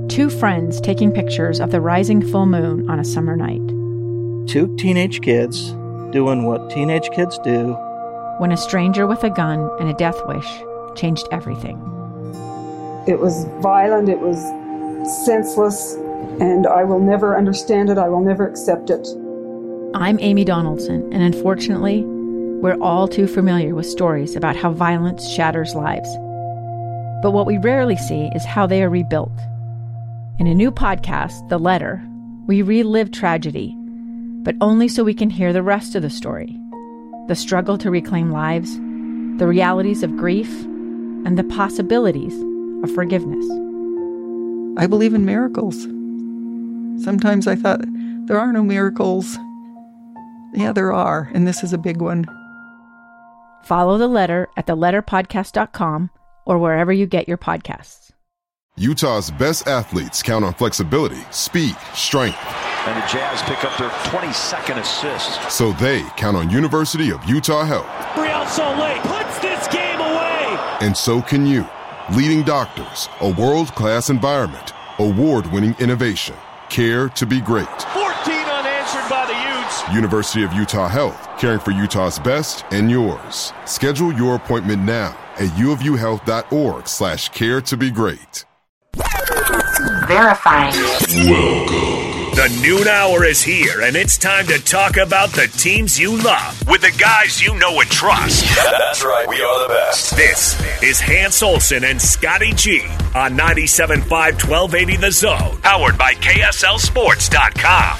Two friends taking pictures of the rising full moon on a summer night. Two teenage kids doing what teenage kids do. When a stranger with a gun and a death wish changed everything. It was violent, it was senseless, and I will never understand it, I will never accept it. I'm Amy Donaldson, and unfortunately, we're all too familiar with stories about how violence shatters lives. But what we rarely see is how they are rebuilt. In a new podcast, The Letter, we relive tragedy, but only so we can hear the rest of the story. The struggle to reclaim lives, the realities of grief, and the possibilities of forgiveness. I believe in miracles. Sometimes I thought, there are no miracles. Yeah, there are, and this is a big one. Follow The Letter at theletterpodcast.com or wherever you get your podcasts. Utah's best athletes count on flexibility, speed, strength. And the Jazz pick up their 22nd assist. So they count on University of Utah Health. Real Soleil puts this game away. And so can you. Leading doctors, a world-class environment, award-winning innovation, care to be great. 14 unanswered by the Utes. University of Utah Health, caring for Utah's best and yours. Schedule your appointment now at uofuhealth.org/care to be great. Verifying. Welcome. The noon hour is here, and it's time to talk about the teams you love with the guys you know and trust. That's right, we are the best. This is Hans Olsen and Scotty G on 97.5 1280 The Zone, powered by KSLSports.com.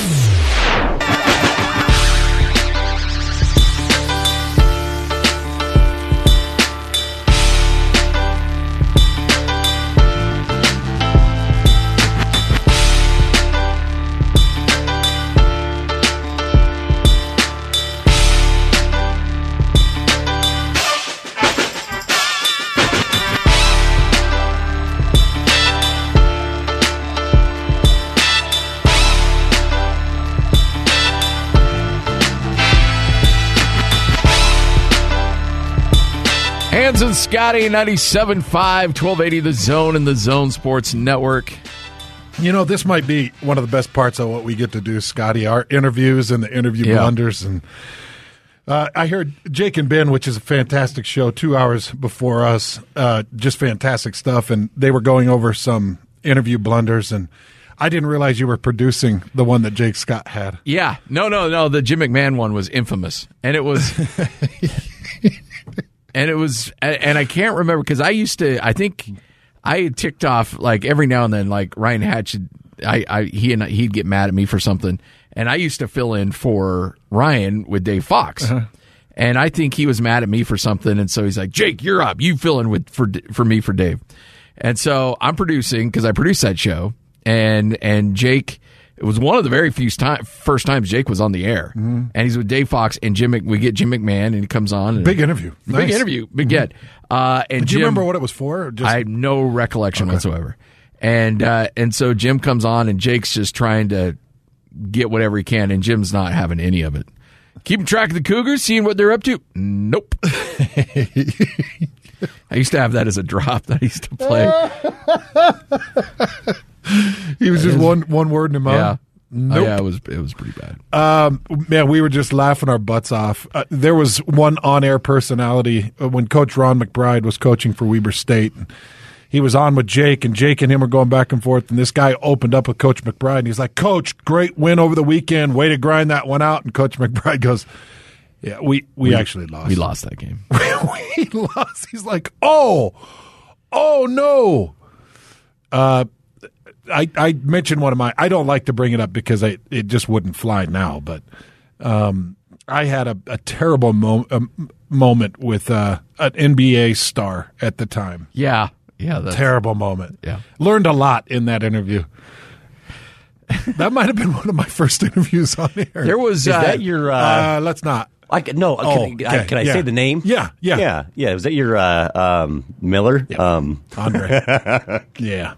Hans and Scotty, 97.5, 1280 The Zone and The Zone Sports Network. You know, this might be one of the best parts of what we get to do, Scotty, our interviews and the interview blunders. And I heard Jake and Ben, which is a fantastic show, 2 hours before us, just fantastic stuff. And they were going over some interview blunders, and I didn't realize you were producing the one that Jake Scott had. Yeah. No. The Jim McMahon one was infamous. And it was... And I can't remember because I think I had ticked off like every now and then, like Ryan Hatch, he'd get mad at me for something, and I used to fill in for Ryan with Dave Fox, and I think he was mad at me for something, and so he's like, Jake, you're up, you fill in for me for Dave, and so I'm producing because I produced that show, and Jake. It was one of the very first times Jake was on the air, and he's with Dave Fox and Jim. We get Jim McMahon, and he comes on. Big interview, big interview, big get. And do you remember what it was for? I have no recollection whatsoever. And so Jim comes on, and Jake's just trying to get whatever he can, and Jim's not having any of it. Keeping track of the Cougars, seeing what they're up to. Nope. I used to have that as a drop that I used to play. He was just one word in his mouth. Yeah. Nope. Yeah, it was pretty bad. Man, we were just laughing our butts off. There was one on-air personality when Coach Ron McBride was coaching for Weber State. He was on with Jake, and Jake and him were going back and forth, and this guy opened up with Coach McBride, and he's like, Coach, great win over the weekend. Way to grind that one out. And Coach McBride goes, yeah, we actually lost. We lost that game. We lost. He's like, oh no. I mentioned one of my – I don't like to bring it up because it just wouldn't fly now, but I had a terrible moment with an NBA star at the time. Yeah. Terrible moment. Yeah. Learned a lot in that interview. That might have been one of my first interviews on air. There was – Is that your let's not. Can I say the name? Yeah. Was that your Miller? Yeah. Andre. Yeah.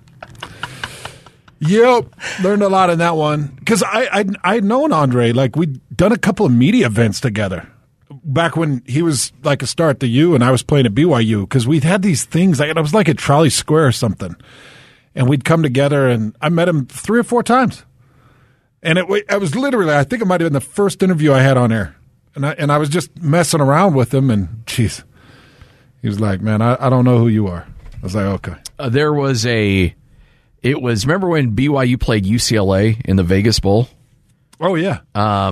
Yep, learned a lot in that one because I'd known Andre. Like we'd done a couple of media events together back when he was like a star at the U and I was playing at BYU because we'd had these things. Like I was like at Trolley Square or something, and we'd come together, and I met him 3 or 4 times. And I was literally, I think it might have been the first interview I had on air. And I was just messing around with him, and geez, he was like, man, I don't know who you are. I was like, okay. Remember when BYU played UCLA in the Vegas Bowl? Oh, yeah.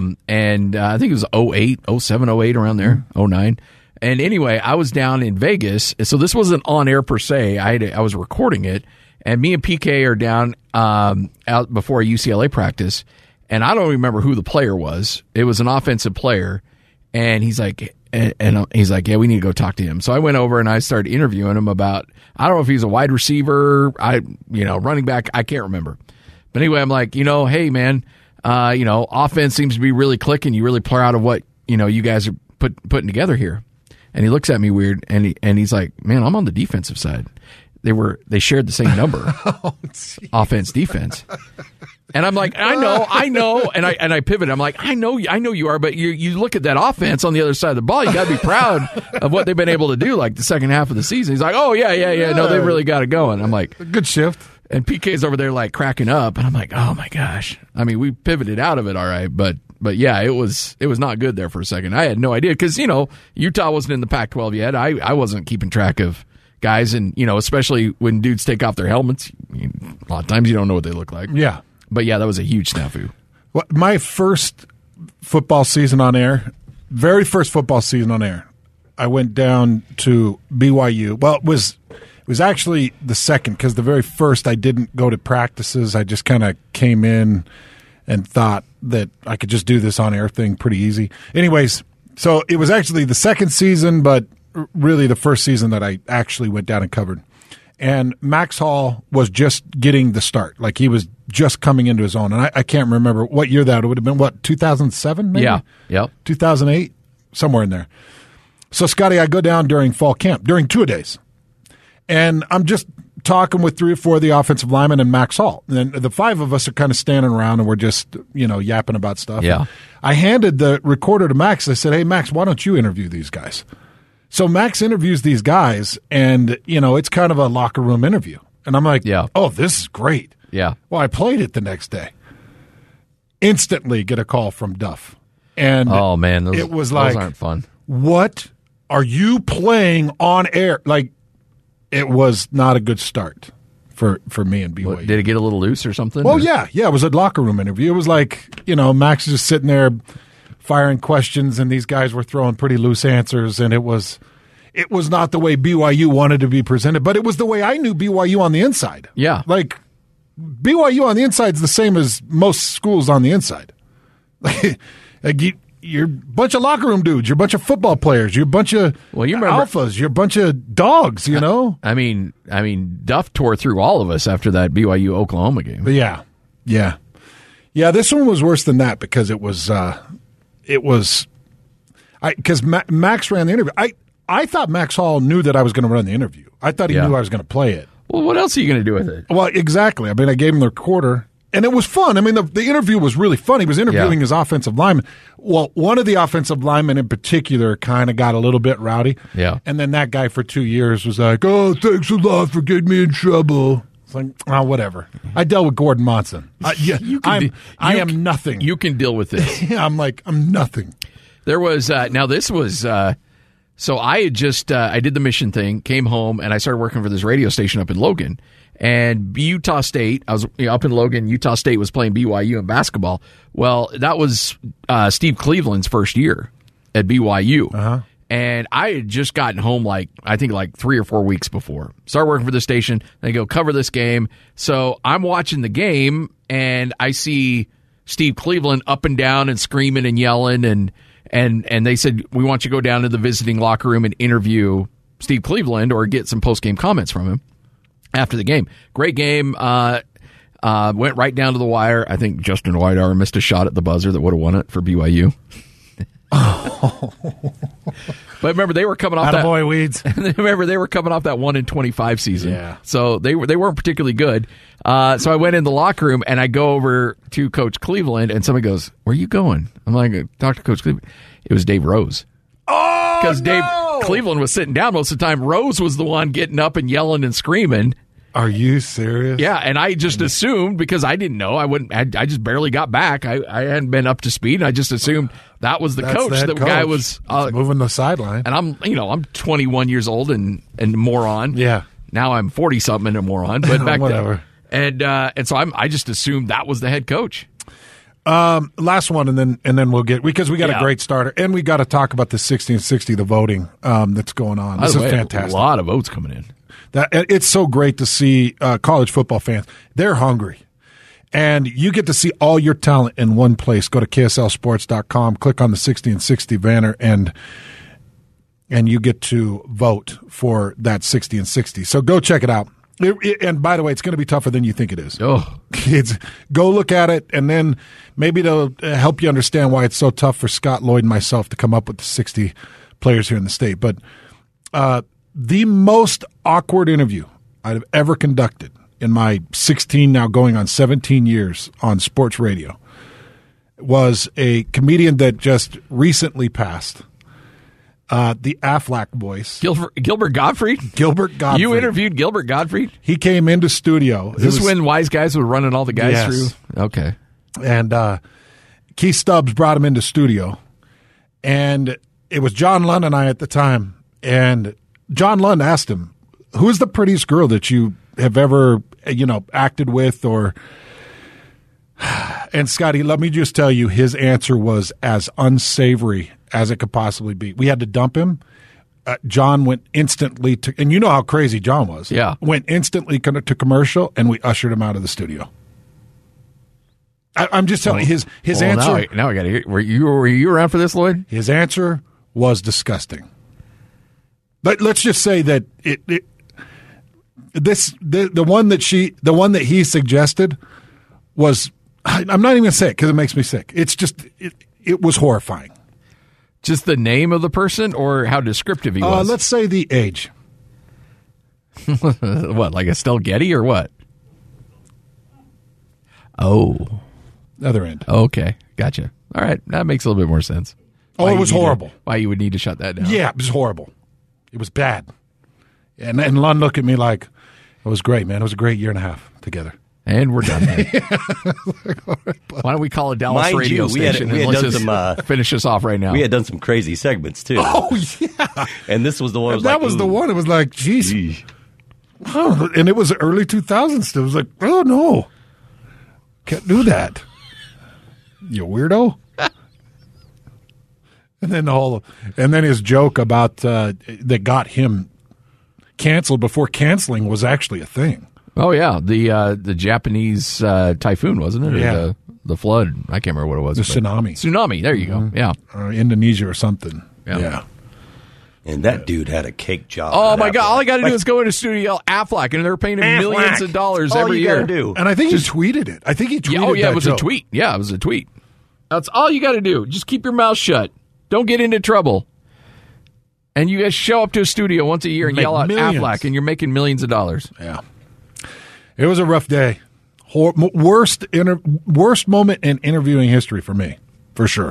And I think it was 08, 07, 08, around there, 09. And anyway, I was down in Vegas, so this wasn't on air per se. I was recording it, and me and PK are down out before a UCLA practice, and I don't remember who the player was. It was an offensive player, and he's like, yeah, we need to go talk to him. So I went over and I started interviewing him about, I don't know if he's a wide receiver, running back, I can't remember. But anyway, I'm like, hey man, offense seems to be really clicking. You really pour out of what you guys are putting together here. And he looks at me weird, and he's like, man, I'm on the defensive side. They shared the same number, offense, defense. And I'm like, I know, and I pivot. I'm like, I know you are, but you look at that offense on the other side of the ball. You got to be proud of what they've been able to do, like the second half of the season. He's like, oh yeah, no, they really got it going. I'm like, good shift. And PK's over there like cracking up, and I'm like, oh my gosh. I mean, we pivoted out of it all right, but yeah, it was not good there for a second. I had no idea because Utah wasn't in the Pac-12 yet. I wasn't keeping track of guys, and especially when dudes take off their helmets, a lot of times you don't know what they look like. Yeah. But yeah, that was a huge snafu. Well, my first football season on air, very first football season on air, I went down to BYU. Well, it was actually the second, because the very first I didn't go to practices. I just kind of came in and thought that I could just do this on air thing pretty easy. Anyways, so it was actually the second season, but really the first season that I actually went down and covered. And Max Hall was just getting the start. Like, he was just coming into his own. And I can't remember what year that would have been. What, 2007 maybe? Yeah. Yep. 2008? Somewhere in there. So, Scotty, I go down during fall camp, during 2-a-days. And I'm just talking with 3 or 4 of the offensive linemen and Max Hall. And the 5 of us are kind of standing around, and we're just, yapping about stuff. Yeah. And I handed the recorder to Max. I said, hey, Max, why don't you interview these guys? So Max interviews these guys, and, it's kind of a locker room interview. And I'm like, oh, this is great. Yeah. Well, I played it the next day. Instantly get a call from Duff. And oh, man, it was like, those aren't fun. What are you playing on air? Like, it was not a good start for me and BYU. What, did it get a little loose or something? Well, yeah. It was a locker room interview. It was like, Max is just sitting there firing questions, and these guys were throwing pretty loose answers, and it was not the way BYU wanted to be presented, but it was the way I knew BYU on the inside. Yeah. Like, BYU on the inside is the same as most schools on the inside. You're a bunch of locker room dudes. You're a bunch of football players. You're a bunch of alphas. You're a bunch of dogs, I mean, Duff tore through all of us after that BYU Oklahoma game. But yeah. This one was worse than that because it was because Max ran the interview. I thought Max Hall knew that I was going to run the interview. I thought he knew I was going to play it. Well, what else are you going to do with it? Well, exactly. I mean, I gave him the recorder, and it was fun. I mean, the interview was really fun. He was interviewing his offensive lineman. Well, one of the offensive linemen in particular kind of got a little bit rowdy. Yeah. And then that guy for 2 years was like, oh, thanks a lot for getting me in trouble. It's like, oh, whatever. I dealt with Gordon Monson. I am nothing. You can deal with this. Yeah, I'm nothing. There was, now this was, so I had just, I did the mission thing, came home, and I started working for this radio station up in Logan. And Utah State, I was up in Logan, Utah State was playing BYU in basketball. Well, that was Steve Cleveland's first year at BYU. Uh-huh. And I had just gotten home I think 3 or 4 weeks before. Started working for the station. They go, cover this game. So I'm watching the game, and I see Steve Cleveland up and down and screaming and yelling. And they said, we want you to go down to the visiting locker room and interview Steve Cleveland or get some post-game comments from him after the game. Great game. Went right down to the wire. I think Justin Whitehour missed a shot at the buzzer that would have won it for BYU. But remember, they were coming off Attaboy, Weeds. Remember, they were coming off that 1-25 season. Yeah. So they weren't particularly good. So I went in the locker room and I go over to Coach Cleveland, and somebody goes, "Where are you going?" I'm like, "Talk to Coach Cleveland." It was Dave Rose. Oh, because Dave Cleveland was sitting down most of the time. Rose was the one getting up and yelling and screaming. Are you serious? Yeah, and I just assumed, because I didn't know, I just barely got back. I hadn't been up to speed, and I just assumed that was the coach. The guy was moving the sideline. And I'm 21 years old and a moron. Yeah. Now I'm 40-something and a moron, but back Whatever. then. And so I just assumed that was the head coach. Last one, and then we'll get, because we got a great starter, and we got to talk about the 60 and 60, the voting that's going on. This is fantastic. A lot of votes coming in. It's so great to see college football fans. They're hungry. And you get to see all your talent in one place. Go to KSLSports.com, click on the 60 and 60 banner, and you get to vote for that 60 and 60. So go check it out. And by the way, it's going to be tougher than you think it is. Oh, go look at it, and then maybe it'll help you understand why it's so tough for Scott Lloyd and myself to come up with the 60 players here in the state. But the most awkward interview I've ever conducted in my 16, now going on 17 years on sports radio was a comedian that just recently passed. The Aflac voice. Gilbert Gottfried? Gilbert Gottfried. You interviewed Gilbert Gottfried? He came into studio. Is this when Wise Guys were running all the guys through? Okay. And Keith Stubbs brought him into studio. And it was John Lund and I at the time. And John Lund asked him, who's the prettiest girl that you have ever, acted with or... And Scotty, let me just tell you, his answer was as unsavory as it could possibly be. We had to dump him. John went instantly to, and you know how crazy John was. Yeah. Went instantly to commercial, and we ushered him out of the studio. I'm just telling you, his answer. Now I got to hear. Were you around for this, Lloyd? His answer was disgusting. But let's just say that the one that he suggested was. I'm not even going to say it because it makes me sick. It's just, it was horrifying. Just the name of the person or how descriptive he was? Let's say the age. What, like Estelle Getty or what? Oh. Other end. Okay, gotcha. All right, that makes a little bit more sense. It was horrible. Why you would need to shut that down. Yeah, it was horrible. It was bad. And Lund looked at me like, it was great, man. It was a great year and a half together. And we're done. Why don't we call a Dallas radio station and let's just finish this off right now. We had done some crazy segments, too. Oh, yeah. And this was the one. That was the one. It was like, geez. Oh, and it was early 2000s still. It was like, oh, no. Can't do that. You weirdo. And then his joke about that got him canceled before canceling was actually a thing. Oh yeah, the Japanese typhoon, wasn't it? Yeah, or the flood. I can't remember what it was. The tsunami. Tsunami. There you go. Yeah, Indonesia or something. Yeah. And that dude had a cake job. Oh my God! All I got to do is go into Studio Aflac, and they're paying him millions of dollars every year. Do. And I think he tweeted it. Oh yeah, it was a tweet. Yeah, it was a tweet. That's all you got to do. Just keep your mouth shut. Don't get into trouble. And you guys show up to a studio once a year and yell out Aflac, and you're making millions of dollars. Yeah. It was a rough day. Worst moment in interviewing history for me, for sure.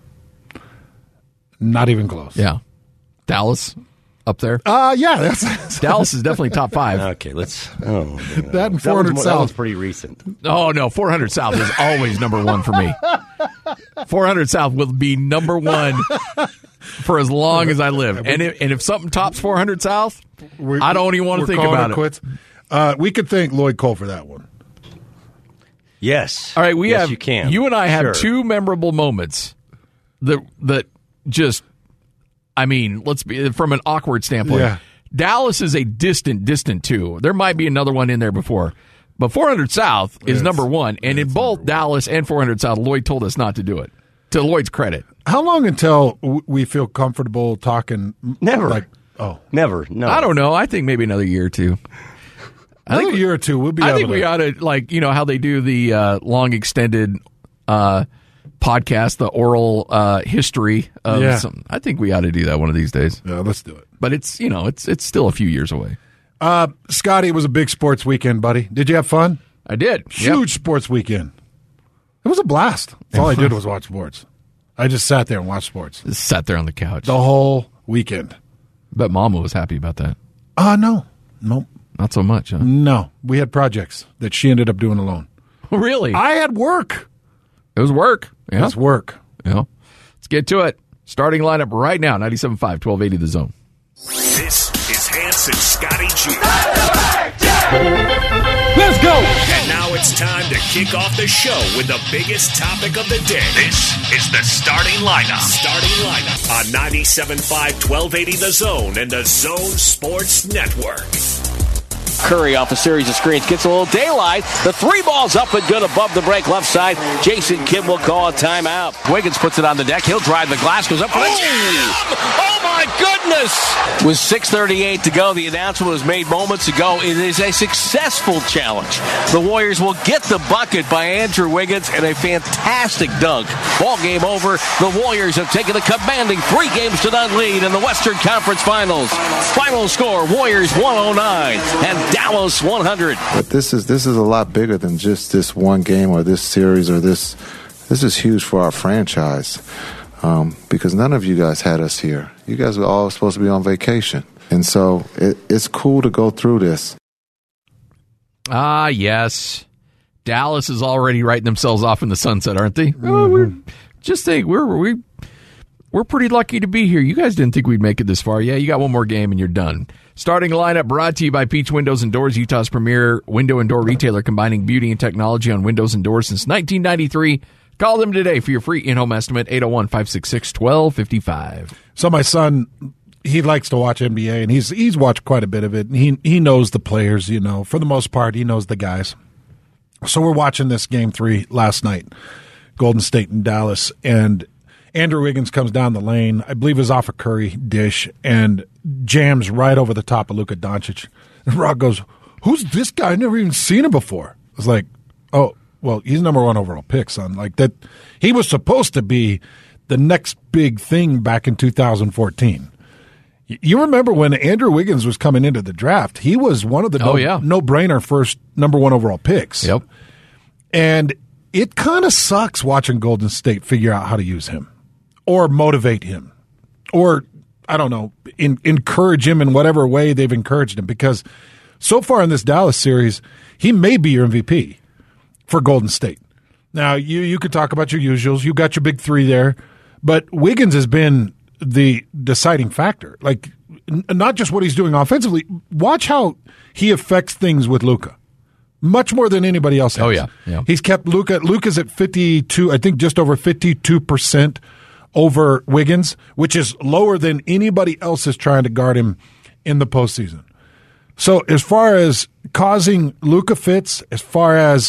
Not even close. Yeah. Dallas up there? Yeah. Dallas is definitely top 5. Okay, let's... Oh, that and 400 South. That was pretty recent. Oh, no, 400 South is always number 1 for me. 400 South will be number 1 for as long as I live. And if something tops 400 South, I don't even want to think about it. Quits. We could thank Lloyd Cole for that one. Yes. All right, you can. You and I have 2 memorable moments that just, I mean, let's be from an awkward standpoint. Yeah. Dallas is a distant 2. There might be another one in there before. But 400 South is number 1. And in both Dallas and 400 South, Lloyd told us not to do it. To Lloyd's credit. How long until we feel comfortable talking? Never. Never. No. I don't know. I think maybe another year or 2. I think a year or 2 we'll be able to. I think we ought to, how they do the long extended podcast, the oral history of something. I think we ought to do that one of these days. Yeah, let's do it. But it's it's still a few years away. Scotty, it was a big sports weekend, buddy. Did you have fun? I did. Huge sports weekend. It was a blast. All I did was watch sports. I just sat there and watched sports. Just sat there on the couch. The whole weekend. Bet Mama was happy about that. No. Nope. Not so much, huh? No. We had projects that she ended up doing alone. Really? I had work. It was work. Yeah. It was work. Yeah. Let's get to it. Starting lineup right now, 97.5, 1280 The Zone. This is Hans and Scotty G. Let's go! And now it's time to kick off the show with the biggest topic of the day. This is the starting lineup. Starting lineup on 97.5, 1280 The Zone and the Zone Sports Network. Curry off a series of screens gets a little daylight. The three ball's up and good above the break left side. Jason Kidd will call a timeout. Wiggins puts it on the deck. He'll drive the glass, goes up for the jam. Oh my goodness! With 6:38 to go, the announcement was made moments ago. It is a successful challenge. The Warriors will get the bucket by Andrew Wiggins and a fantastic dunk. Ball game over. The Warriors have taken a commanding 3-0 lead in the Western Conference Finals. Final score: Warriors 109 and Dallas 100. But this is a lot bigger than just this one game or this series or this. This is huge for our franchise because none of you guys had us here. You guys were all supposed to be on vacation, and so it's cool to go through this. Ah, yes. Dallas is already writing themselves off in the sunset, aren't they? Mm-hmm. We're pretty lucky to be here. You guys didn't think we'd make it this far. Yeah, you got one more game and you're done. Starting lineup brought to you by Peach Windows and Doors, Utah's premier window and door retailer, combining beauty and technology on windows and doors since 1993. Call them today for your free in-home estimate, 801-566-1255. So my son, he likes to watch NBA, and he's watched quite a bit of it. And he knows the players, for the most part, he knows the guys. So we're watching this Game 3 last night, Golden State and Dallas, and Andrew Wiggins comes down the lane, I believe is off a Curry dish, and jams right over the top of Luka Doncic. And Rock goes, "Who's this guy? I've never even seen him before." I was like, "Oh, well, he's number 1 overall pick, son." Like that, he was supposed to be the next big thing back in 2014. You remember when Andrew Wiggins was coming into the draft, he was one of the no-brainer first number 1 overall picks. Yep. And it kind of sucks watching Golden State figure out how to use him or motivate him or, I don't know, encourage him in whatever way they've encouraged him, because so far in this Dallas series, he may be your MVP for Golden State. Now, you could talk about your usuals. You got your big three there, but Wiggins has been the deciding factor. Like, not just what he's doing offensively. Watch how he affects things with Luka. Much more than anybody else has. Oh, yeah. He's kept Luka. Luka's at 52, I think just over 52% over Wiggins, which is lower than anybody else is trying to guard him in the postseason. So as far as causing Luka fits, as far as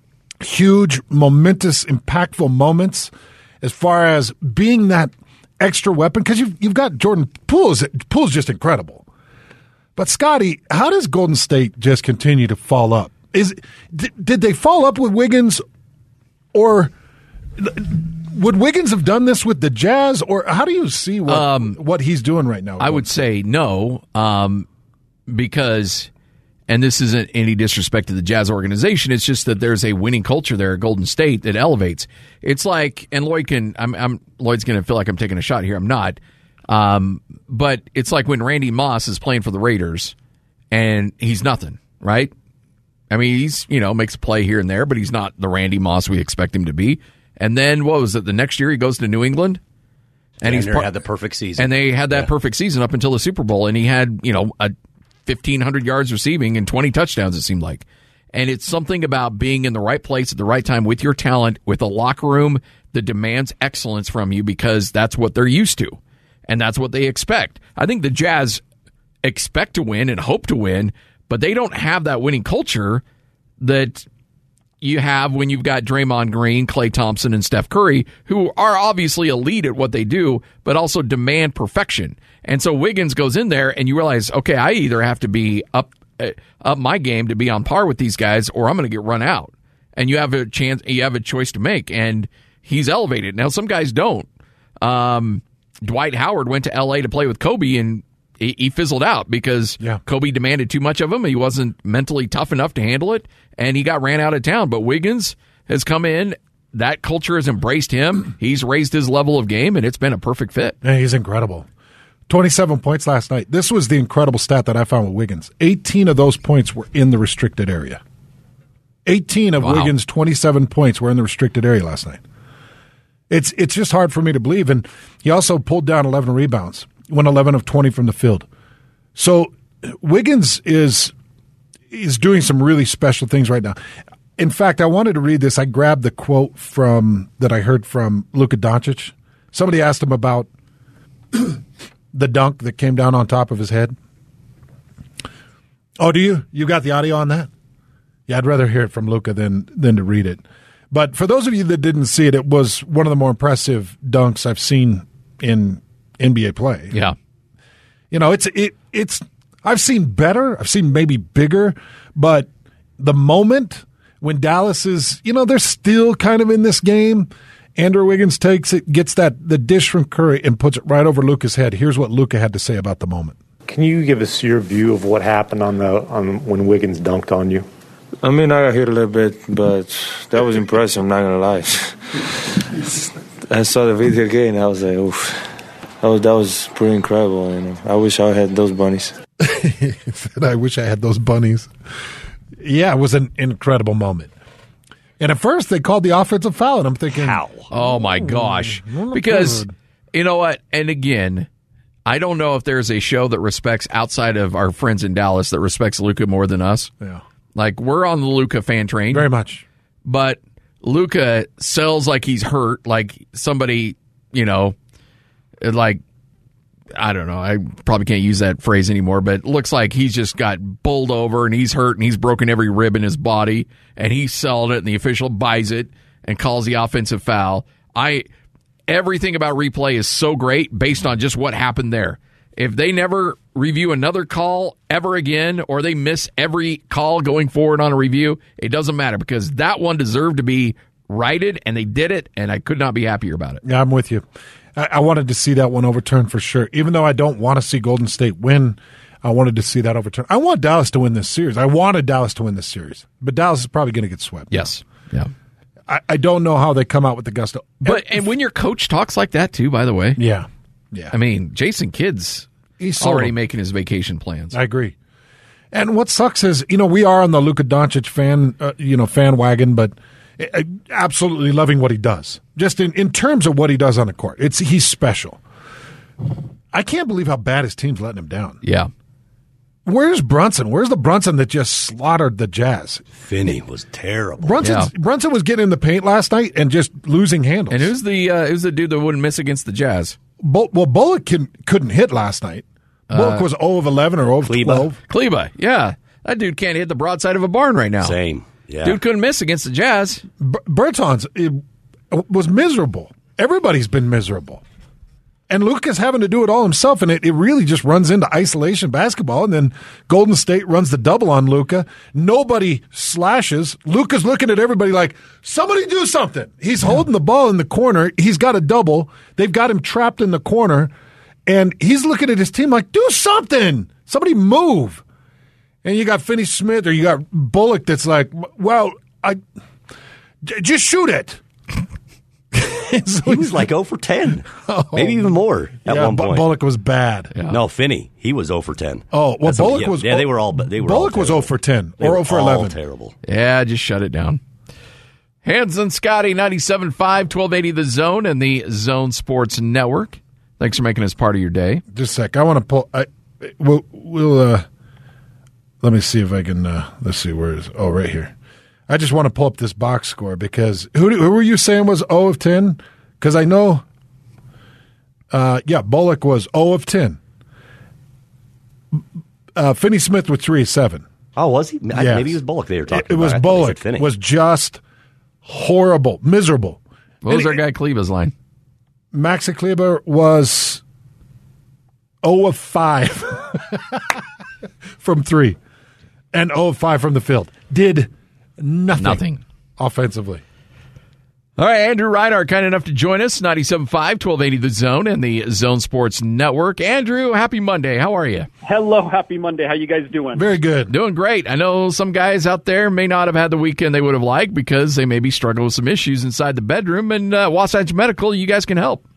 huge, momentous, impactful moments, as far as being that extra weapon, because you've got Jordan Poole's just incredible. But Scotty, how does Golden State just continue to fall up? Did they fall up with Wiggins, or would Wiggins have done this with the Jazz, or how do you see what he's doing right now? I would say no, because, and this isn't any disrespect to the Jazz organization, it's just that there's a winning culture there at Golden State that elevates. It's like, and Lloyd's going to feel like I'm taking a shot here. I'm not. But it's like when Randy Moss is playing for the Raiders and he's nothing, right? I mean, he's, makes a play here and there, but he's not the Randy Moss we expect him to be. And then, what was it, the next year he goes to New England? And he had the perfect season. And they had that perfect season up until the Super Bowl, and he had, a 1,500 yards receiving and 20 touchdowns, it seemed like. And it's something about being in the right place at the right time with your talent, with a locker room that demands excellence from you, because that's what they're used to. And that's what they expect. I think the Jazz expect to win and hope to win, but they don't have that winning culture that you have when you've got Draymond Green, Klay Thompson, and Steph Curry, who are obviously elite at what they do, but also demand perfection. And so Wiggins goes in there, and you realize, okay, I either have to be up my game to be on par with these guys, or I'm going to get run out. And you have a choice to make, and he's elevated. Now, some guys don't. Dwight Howard went to L.A. to play with Kobe, and he fizzled out because Kobe demanded too much of him. He wasn't mentally tough enough to handle it, and he got ran out of town. But Wiggins has come in. That culture has embraced him. He's raised his level of game, and it's been a perfect fit. Yeah, he's incredible. 27 points last night. This was the incredible stat that I found with Wiggins. 18 of those points were in the restricted area. 18 of Wiggins' 27 points were in the restricted area last night. It's just hard for me to believe. And he also pulled down 11 rebounds, went 11 of 20 from the field. So Wiggins is doing some really special things right now. In fact, I wanted to read this. I grabbed the quote that I heard from Luka Doncic. Somebody asked him about the dunk that came down on top of his head. Oh, do you? You got the audio on that? Yeah, I'd rather hear it from Luka than to read it. But for those of you that didn't see it, it was one of the more impressive dunks I've seen in NBA play. Yeah. You know, it's I've seen better, I've seen maybe bigger, but the moment when Dallas is, they're still kind of in this game, Andrew Wiggins takes it, gets the dish from Curry and puts it right over Luka's head. Here's what Luka had to say about the moment. Can you give us your view of what happened on when Wiggins dunked on you? I mean, I got hit a little bit, but that was impressive, I'm not going to lie. I saw the video again, and I was like, oof. That was pretty incredible. I wish I had those bunnies. I wish I had those bunnies. Yeah, it was an incredible moment. And at first, they called the offensive foul, and I'm thinking, how? Oh, my gosh. Because, you know what? And again, I don't know if there's a show that respects, outside of our friends in Dallas, that respects Luka more than us. Yeah. Like, we're on the Luka fan train. Very much. But Luka sells like he's hurt, like somebody, like, I don't know, I probably can't use that phrase anymore, but it looks like he's just got bowled over and he's hurt and he's broken every rib in his body, and he sold it and the official buys it and calls the offensive foul. Everything about replay is so great based on just what happened there. If they never review another call ever again, or they miss every call going forward on a review, it doesn't matter, because that one deserved to be righted, and they did it, and I could not be happier about it. Yeah, I'm with you. I wanted to see that one overturned for sure. Even though I don't want to see Golden State win, I wanted to see that overturned. I want Dallas to win this series. I wanted Dallas to win this series, but Dallas is probably going to get swept. Yes. Yeah. I don't know how they come out with the gusto. And when your coach talks like that, too, by the way. Yeah. I mean, Jason Kidd's already making his vacation plans. I agree. And what sucks is, we are on the Luka Doncic fan wagon, but absolutely loving what he does. Just in terms of what he does on the court. He's special. I can't believe how bad his team's letting him down. Yeah. Where's Brunson? Where's the Brunson that just slaughtered the Jazz? Finney was terrible. Brunson was getting in the paint last night and just losing handles. And who's the dude that wouldn't miss against the Jazz? Bullock couldn't hit last night. Bullock was 0 of 11 or 0 of 12. Kleba, yeah. That dude can't hit the broadside of a barn right now. Same. Yeah. Dude couldn't miss against the Jazz. Bertans was miserable. Everybody's been miserable. And Luka's having to do it all himself, and it really just runs into isolation basketball, and then Golden State runs the double on Luka. Nobody slashes. Luka's looking at everybody like, somebody do something. He's holding the ball in the corner. He's got a double. They've got him trapped in the corner, and he's looking at his team like, do something. Somebody move. And you got Finney Smith, or you got Bullock that's like, well, just shoot it. So he was like 0 for 10, maybe even more at one point. Bullock was bad. Yeah. No, Finney, he was 0 for 10. Oh, well, Bullock was. Yeah, they were all. Bullock was 0 for 10 or 0 for 11. Terrible. Yeah, just shut it down. Hans and Scotty, 97.5, 1280 The Zone and the Zone Sports Network. Thanks for making us part of your day. Just a sec. I want to pull. We'll let me see if I can. Let's see, where is? Oh, right here. I just want to pull up this box score because who were you saying was 0 of 10? Because I know, Bullock was 0 of 10. Finney Smith was 3 of 7. Oh, was he? Yes. Maybe it was Bullock they were talking about. It was Bullock. It was just horrible, miserable. What was our guy Kleba's line? Maxi Kleber was 0 of 5 from 3 and 0 of 5 from the field. Did nothing offensively. All right, Andrew Reinhardt, kind enough to join us, 97.5, 1280 The Zone and the Zone Sports Network. Andrew, happy Monday. How are you? Hello, happy Monday. How you guys doing? Very good. Doing great. I know some guys out there may not have had the weekend they would have liked because they maybe struggle with some issues inside the bedroom, and Wasatch Medical, you guys can help.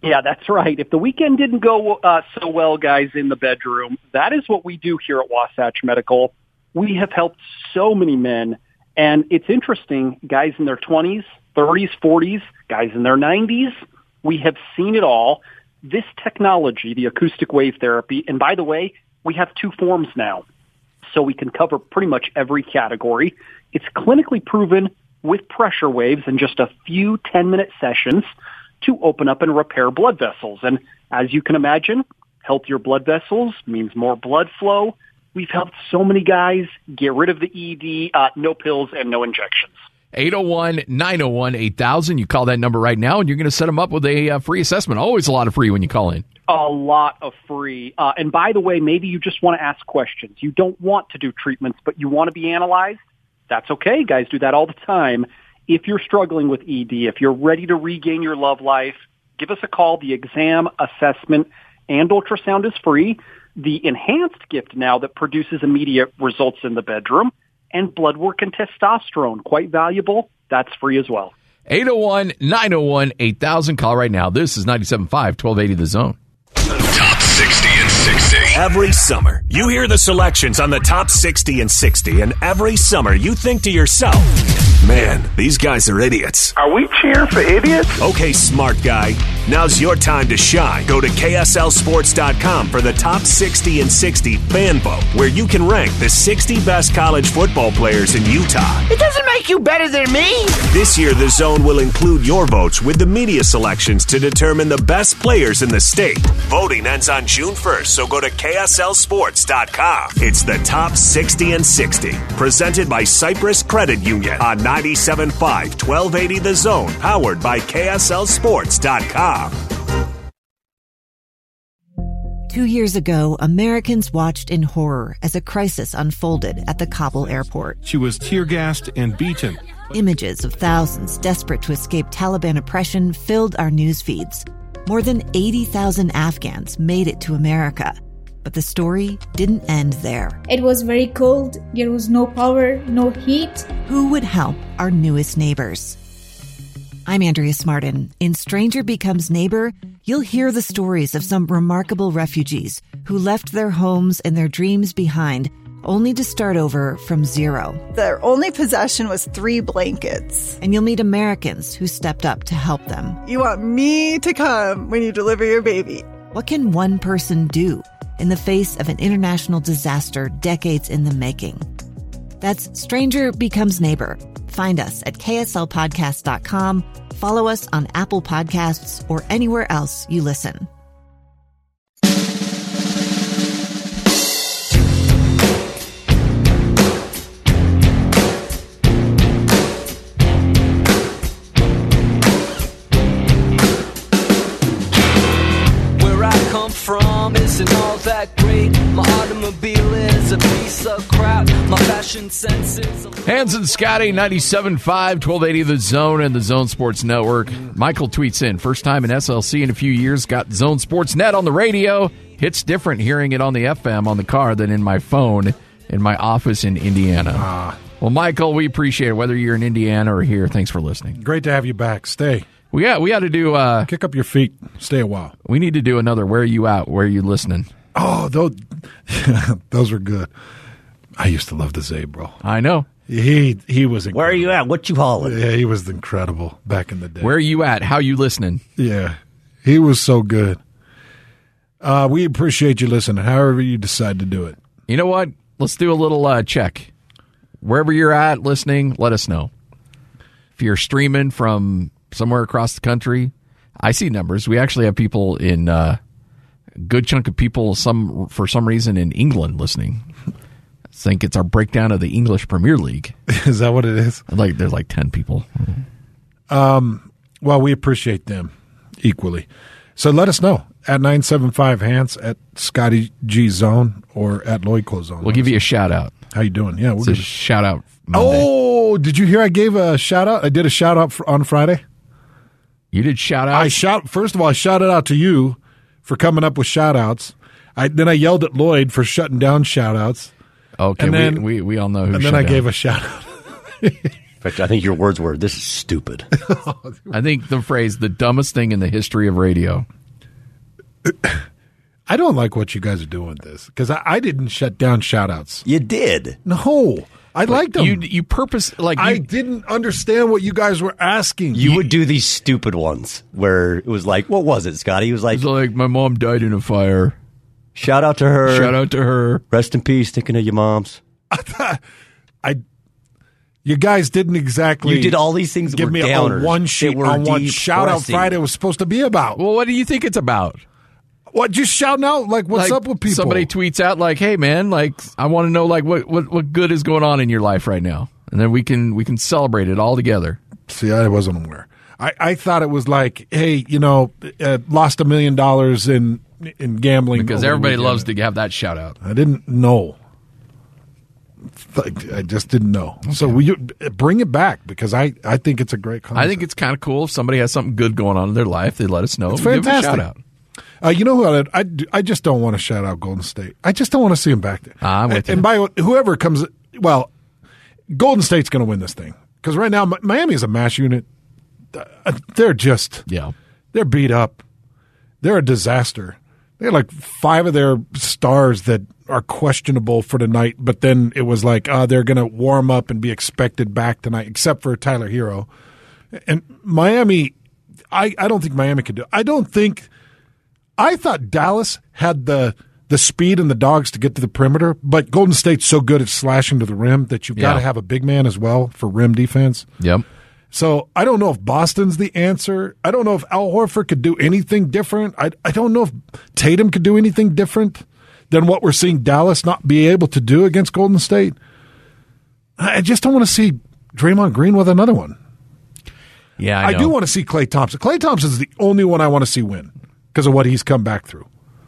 Yeah, that's right. If the weekend didn't go so well, guys, in the bedroom, that is what we do here at Wasatch Medical. We have helped so many men, and it's interesting, guys in their 20s, 30s, 40s, guys in their 90s, we have seen it all. This technology, the acoustic wave therapy, and by the way, we have 2 forms now, so we can cover pretty much every category. It's clinically proven with pressure waves in just a few 10-minute sessions to open up and repair blood vessels. And as you can imagine, healthier blood vessels means more blood flow. We've helped so many guys get rid of the ED, no pills and no injections. 801-901-8000. You call that number right now, and you're going to set them up with a free assessment. Always a lot of free when you call in. A lot of free. And by the way, maybe you just want to ask questions. You don't want to do treatments, but you want to be analyzed. That's okay. Guys do that all the time. If you're struggling with ED, if you're ready to regain your love life, give us a call. The exam, assessment, and ultrasound is free. The enhanced gift now that produces immediate results in the bedroom, and blood work and testosterone, quite valuable. That's free as well. 801-901-8000. Call right now. This is 97.5, 1280 The Zone. Top 60 and 60. Every summer, you hear the selections on the Top 60 and 60, and every summer you think to yourself, man, these guys are idiots. Are we cheering for idiots? Okay, smart guy. Now's your time to shine. Go to KSLSports.com for the Top 60 and 60 fan vote, where you can rank the 60 best college football players in Utah. It doesn't make you better than me. This year, the Zone will include your votes with the media selections to determine the best players in the state. Voting ends on June 1st, so go to KSLSports.com. It's the Top 60 and 60, presented by Cyprus Credit Union on 97.5, 1280 The Zone, powered by KSLSports.com. 2 years ago, Americans watched in horror as a crisis unfolded at the Kabul airport. She was tear-gassed and beaten. Images of thousands desperate to escape Taliban oppression filled our news feeds. More than 80,000 Afghans made it to America. But the story didn't end there. It was very cold. There was no power, no heat. Who would help our newest neighbors? I'm Andrea Smartin. In Stranger Becomes Neighbor, you'll hear the stories of some remarkable refugees who left their homes and their dreams behind, only to start over from zero. Their only possession was 3 blankets. And you'll meet Americans who stepped up to help them. You want me to come when you deliver your baby. What can one person do in the face of an international disaster decades in the making? That's Stranger Becomes Neighbor. Find us at KSLpodcast.com, follow us on Apple Podcasts, or anywhere else you listen. Where I come from isn't all that great. My automobile is a piece of crap. My fashion sense is Hans and Scotty, 97.5, 1280 The Zone and the Zone Sports Network. Michael tweets in, first time in SLC in a few years, got Zone Sports Net on the radio. Hits different hearing it on the FM on the car than in my phone in my office in Indiana. Well, Michael, we appreciate it, whether you're in Indiana or here. Thanks for listening. Great to have you back. Stay. We got to do... kick up your feet. Stay a while. We need to do another Where Are You At? Where Are You Listening? Oh, those were good. I used to love the Zabe, bro. I know. He was incredible. Where are you at? What you hauling? Yeah, he was incredible back in the day. Where are you at? How you listening? Yeah, he was so good. We appreciate you listening, however you decide to do it. You know what? Let's do a little check. Wherever you're at listening, let us know. If you're streaming from somewhere across the country, I see numbers. We actually have people in a good chunk of people, for some reason, in England listening. I think it's our breakdown of the English Premier League. Is that what it is? There's like 10 people. Well, we appreciate them equally. So let us know at 975 Hans, at Scotty G Zone, or at Loico Zone. We'll give you a shout out. How you doing? Yeah, it's a shout out Monday. Oh, did you hear I gave a shout out? I did a shout out on Friday. You did shout out? First of all, I shouted out to you for coming up with shout outs. Then I yelled at Lloyd for shutting down shout outs. Okay, and then, we all know who. And then I gave a shout out. fact, I think your words were, "This is stupid." I think the phrase, the dumbest thing in the history of radio. I don't like what you guys are doing with this because I didn't shut down shout-outs. You did. No. I liked them. You purpose like I didn't understand what you guys were asking. You would do these stupid ones where it was like, what was it, Scotty? He was like, my mom died in a fire. Shout out to her. Shout out to her. Rest in peace. Thinking of your moms. You guys didn't exactly. You did all these things. Give were me downers. a one sheet on what Shout Out Friday was supposed to be about. Well, what do you think it's about? What, just shouting out like what's up with people? Somebody tweets out like, "Hey man, like I want to know like what good is going on in your life right now," and then we can celebrate it all together. See, I wasn't aware. I thought it was like, hey, lost $1 million in gambling because everybody loves to have that shout out. I didn't know. I just didn't know. Okay. So will you bring it back because I think it's a great concept. I think it's kind of cool if somebody has something good going on in their life. They let us know. It's fantastic. Give them a shout out. You know who I just don't want to shout out Golden State. I just don't want to see them back there. I'm with you. And by whoever comes, well, Golden State's going to win this thing because right now Miami is a mash unit. They're just they're beat up. They're a disaster. They had like 5 of their stars that are questionable for tonight, but then it was like they're going to warm up and be expected back tonight, except for Tyler Hero. And Miami, I don't think Miami could do it. I thought Dallas had the speed and the dogs to get to the perimeter, but Golden State's so good at slashing to the rim that you've got to have a big man as well for rim defense. Yep. So I don't know if Boston's the answer. I don't know if Al Horford could do anything different. I don't know if Tatum could do anything different than what we're seeing Dallas not be able to do against Golden State. I just don't want to see Draymond Green with another one. Yeah, I do want to see Klay Thompson. Klay Thompson is the only one I want to see win because of what he's come back through.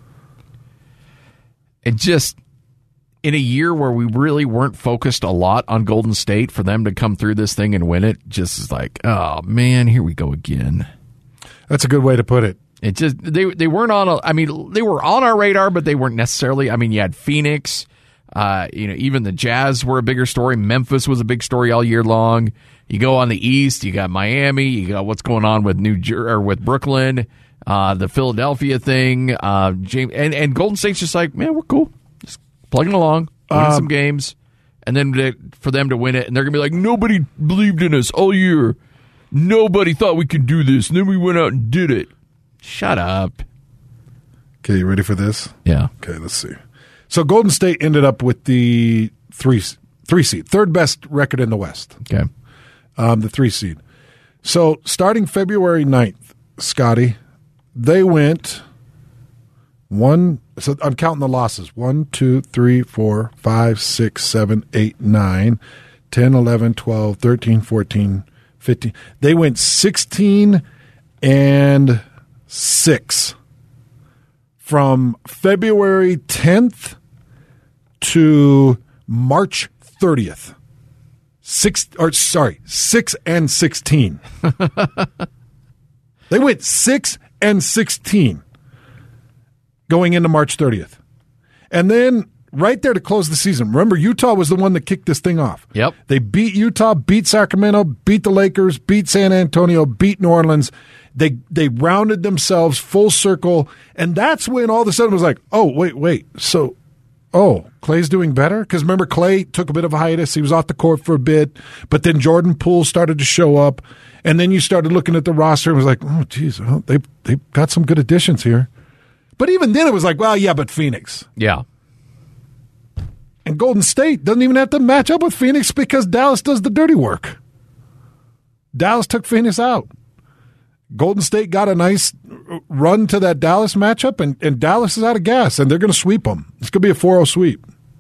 It just, in a year where we really weren't focused a lot on Golden State, for them to come through this thing and win it, just is like, oh man, here we go again. That's a good way to put it. It just they weren't on they were on our radar, but they weren't necessarily. I mean, you had Phoenix, even the Jazz were a bigger story. Memphis was a big story all year long. You go on the East, you got Miami, you got what's going on with with Brooklyn. The Philadelphia thing, James and Golden State's just like, man, we're cool, just plugging along, winning some games, and then for them to win it, and they're gonna be like, nobody believed in us all year, nobody thought we could do this, and then we went out and did it. Shut up. Okay, you ready for this? Yeah. Okay, let's see. So Golden State ended up with the three seed, third best record in the West. Okay, the 3 seed. So starting February 9th, Scotty. They went so I'm counting the losses. 1, 2, 3, 4, 5, 6, 7, 8, 9, 10, 11, 12, 13, 14, 15. They went 16 and 6 from February 10th to March 30th. 6 and 16. They went 6 and 16 going into March 30th. And then right there to close the season. Remember, Utah was the one that kicked this thing off. Yep. They beat Utah, beat Sacramento, beat the Lakers, beat San Antonio, beat New Orleans. They rounded themselves full circle. And that's when all of a sudden it was like, oh, wait. So, Klay's doing better? Because remember, Klay took a bit of a hiatus. He was off the court for a bit. But then Jordan Poole started to show up. And then you started looking at the roster and was like, oh, geez, well, they got some good additions here. But even then it was like, well, yeah, but Phoenix. Yeah. And Golden State doesn't even have to match up with Phoenix because Dallas does the dirty work. Dallas took Phoenix out. Golden State got a nice run to that Dallas matchup, and Dallas is out of gas, and they're going to sweep them. It's going to be a 4-0 sweep.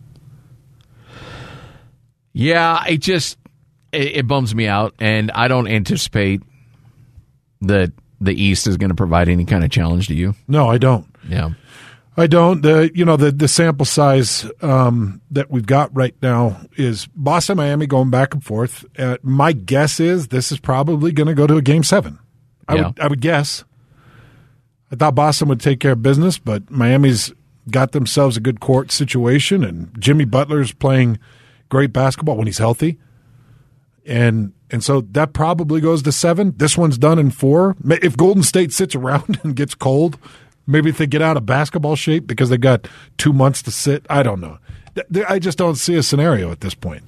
Yeah, it bums me out, and I don't anticipate that the East is going to provide any kind of challenge to you. No, I don't. Yeah. I don't. The sample size that we've got right now is Boston, Miami going back and forth. My guess is this is probably going to go to a Game 7. I would guess. I thought Boston would take care of business, but Miami's got themselves a good court situation, and Jimmy Butler's playing great basketball when he's healthy. And so that probably goes to 7. This one's done in 4. If Golden State sits around and gets cold, maybe if they get out of basketball shape because they got 2 months to sit, I don't know. I just don't see a scenario at this point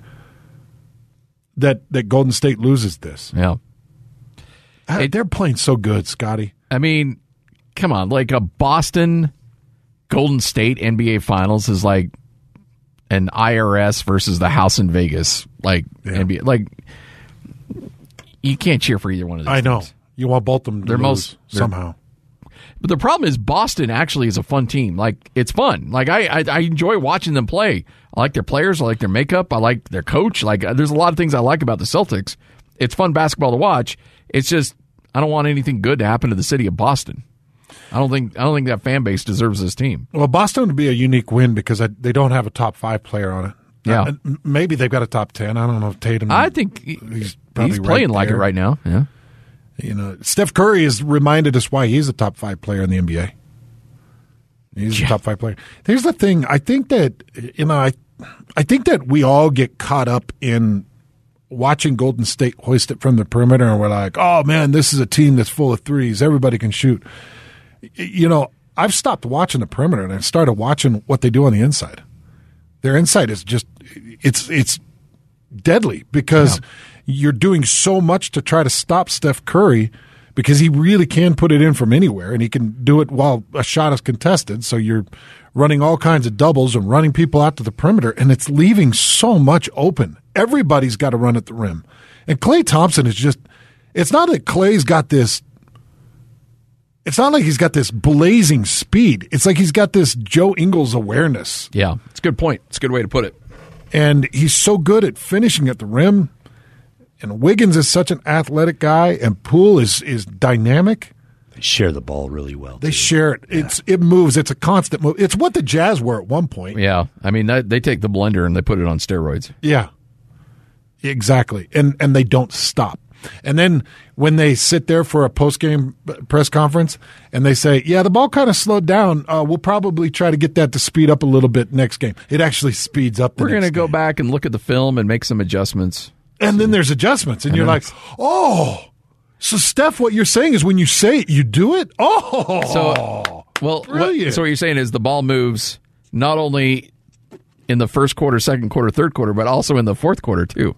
that Golden State loses this. Yeah. They're playing so good, Scotty. I mean, come on. Like a Boston Golden State NBA Finals is like an IRS versus the house in Vegas. Like, NBA. Like, you can't cheer for either one of these. I know. Teams. You want both of them to lose somehow. But the problem is Boston actually is a fun team. Like, it's fun. Like, I enjoy watching them play. I like their players. I like their makeup. I like their coach. Like, there's a lot of things I like about the Celtics. It's fun basketball to watch. It's just I don't want anything good to happen to the city of Boston. I don't think that fan base deserves this team. Well, Boston would be a unique win because they don't have a top 5 player on it. Yeah, maybe they've got a top 10. I don't know if Tatum. I think he's playing right like it right now. Yeah, you know, Steph Curry has reminded us why he's a top 5 player in the NBA. He's a top 5 player. Here's the thing. I think that I think that we all get caught up in watching Golden State hoist it from the perimeter, and we're like, oh man, this is a team that's full of threes. Everybody can shoot. You know, I've stopped watching the perimeter and I've started watching what they do on the inside. Their inside is just it's deadly because you're doing so much to try to stop Steph Curry because he really can put it in from anywhere and he can do it while a shot is contested. So you're running all kinds of doubles and running people out to the perimeter, and it's leaving so much open. Everybody's got to run at the rim. And Klay Thompson is just – it's not that Klay's got this – it's not like he's got this blazing speed. It's like he's got this Joe Ingles awareness. Yeah, it's a good point. It's a good way to put it. And he's so good at finishing at the rim. And Wiggins is such an athletic guy, and Poole is dynamic. They share the ball really well. They share it. Yeah. It moves. It's a constant move. It's what the Jazz were at one point. Yeah, I mean they take the blender and they put it on steroids. Yeah, exactly. And they don't stop. And then when they sit there for a post-game press conference and they say, yeah, the ball kind of slowed down, we'll probably try to get that to speed up a little bit next game. It actually speeds up the We're going to go back and look at the film and make some adjustments. And then there's adjustments, and you're like, oh, so Steph, what you're saying is when you say it, you do it? Oh, so, well, so what you're saying is the ball moves not only in the first quarter, second quarter, third quarter, but also in the fourth quarter, too.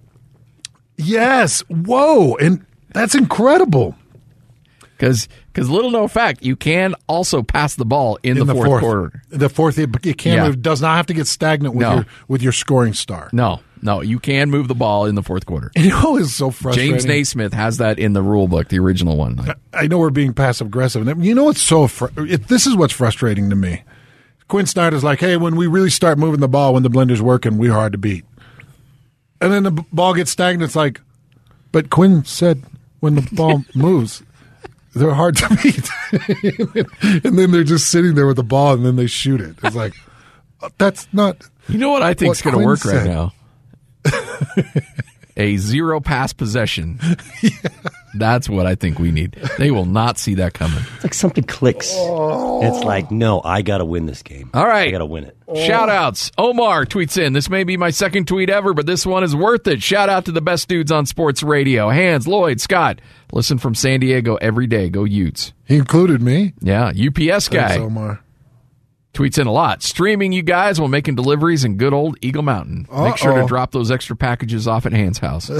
Yes. Whoa. And that's incredible. Because little known fact, you can also pass the ball in the fourth quarter. The fourth, it can move. Does not have to get stagnant with your scoring star. No, you can move the ball in the fourth quarter. And you know it's so frustrating? James Naismith has that in the rule book, the original one. I know we're being passive-aggressive. You know what's this is what's frustrating to me. Quinn Snyder's like, hey, when we really start moving the ball, when the blender's working, we're hard to beat. And then the ball gets stagnant. It's like, but Quinn said when the ball moves, they're hard to beat. And then they're just sitting there with the ball, and then they shoot it. It's like, that's not. You know what I think is going to work right now? A zero pass possession. Yeah. That's what I think we need. They will not see that coming. It's like something clicks. Oh. It's like, no, I got to win this game. All right. I got to win it. Shout outs. Omar tweets in, this may be my second tweet ever, but this one is worth it. Shout out to the best dudes on sports radio. Hans, Lloyd, Scott. Listen from San Diego every day. Go Utes. He included me. Yeah. UPS guy. Thanks, Omar. Tweets in a lot. Streaming you guys while making deliveries in good old Eagle Mountain. Make sure to drop those extra packages off at Hans' house.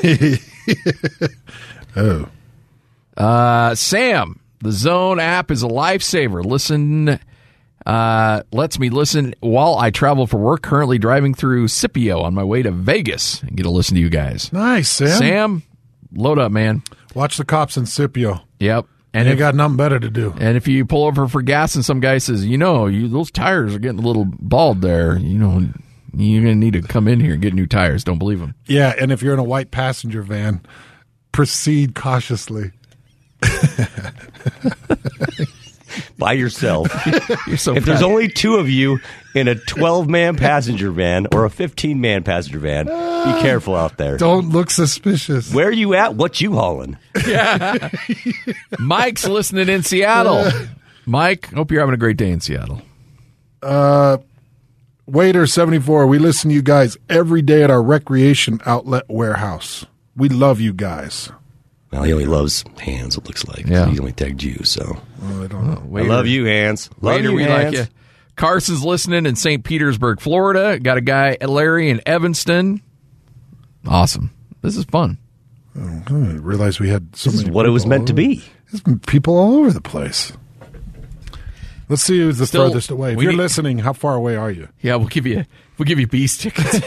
Sam, the Zone app is a lifesaver. Lets me listen while I travel for work. Currently driving through Scipio on my way to Vegas and get to listen to you guys. Nice, Sam. Sam, load up, man. Watch the cops in Scipio. Yep. And you got nothing better to do. And if you pull over for gas and some guy says, those tires are getting a little bald there, you're going to need to come in here and get new tires. Don't believe them. Yeah, and if you're in a white passenger van, proceed cautiously. By yourself. You're so if there's only 2 of you in a 12-man passenger van or a 15-man passenger van, be careful out there. Don't look suspicious. Where are you at? What you hauling? Yeah. Mike's listening in Seattle. Mike, hope you're having a great day in Seattle. Waiter 74, we listen to you guys every day at our recreation outlet warehouse. We love you guys. Well, he only loves Hans, it looks like. Yeah. He only tagged you, so. Well, I don't know. I love you, Hans. Love Later, you, we Hans. like you. Carson's listening in St. Petersburg, Florida. Got a guy, Larry, in Evanston. Awesome. This is fun. I didn't realize we had so This is many what it was people meant to all be. over. There's been people all over the place. Let's see who's the Still, furthest away. If we you're need- listening, how far away are you? Yeah, we'll give you Beast tickets.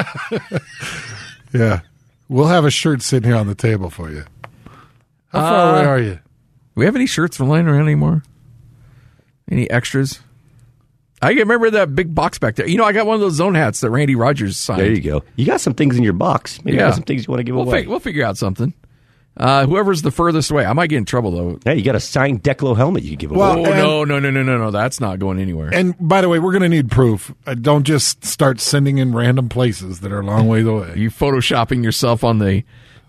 Yeah. We'll have a shirt sitting here on the table for you. How far away are you? Do we have any shirts from laying around anymore? Any extras? I can remember that big box back there. I got one of those zone hats that Randy Rogers signed. There you go. You got some things in your box. Maybe you got some things you want to give away. We'll figure out something. Whoever's the furthest away. I might get in trouble, though. Hey, you got a signed Declo helmet you can give away. Well, No. That's not going anywhere. And by the way, we're going to need proof. Don't just start sending in random places that are a long ways away. You photoshopping yourself on the